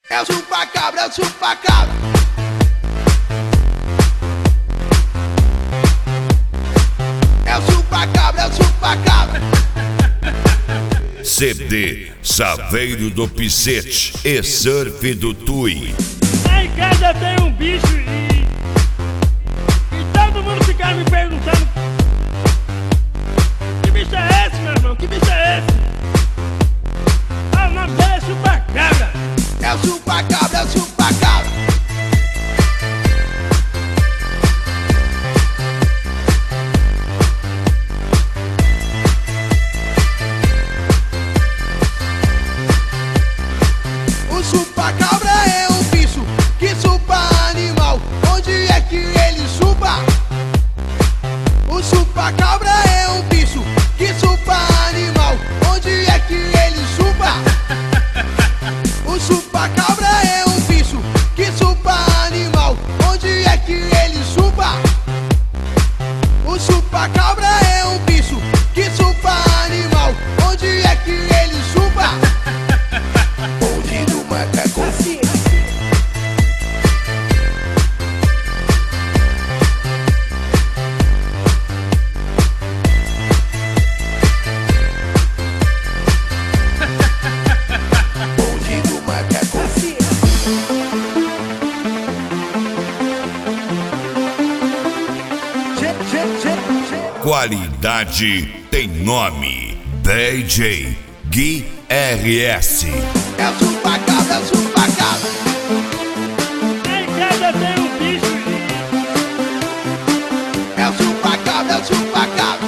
É o chupa-cabra, é o chupa-cabra. É o chupa-cabra, é o chupa-cabra. CD Saveiro do Picete e Surf do Tui. Lá em casa tem um bicho e todo mundo fica me perguntando: que bicho é esse, meu irmão? Que bicho é esse? Ah, o nome dele é chupa-cabra. É o chupa-cabra, é o chupa-cabra. O chupa-cabra é um bicho que chupa animal. Onde é que ele chupa? O chupa-cabra é um bicho que chupa animal. Onde é que ele chupa? O chupa-cabra é um bicho que chupa animal. Onde é que ele chupa? O chupa-cabra é um bicho que chupa animal. Onde é que ele chupa? Onde do macaco. Onde do macaco. Qualidade tem nome. DJ Gui RS. É o chupa-cabra, é o chupa-cabra. Lá em casa tem um bicho e É o chupa-cabra, é o chupa-cabra.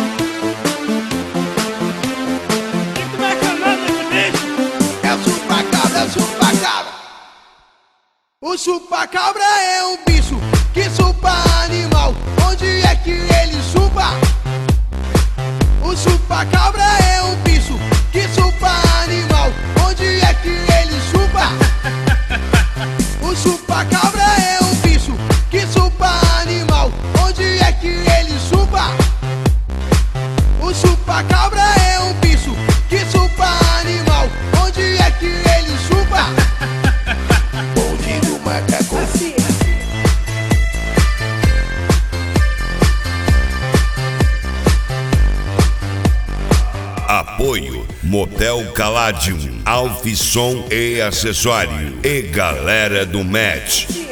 como é que é o nome desse bicho? É o chupa-cabra, é o chupa-cabra. O chupa-cabra é um bicho que chupa animal. Onde é que ele chupa? O chupa-cabra é um bicho que chupa animal. Onde é que ele chupa? O chupa-cabra é um bicho que chupa animal. Onde é que ele chupa? O chupa-cabra é um bicho que chupa animal. Onde é que ele chupa? Onde do macaco. Apoio Motel Caladium, Alfissom e Acessório e Galera do Match.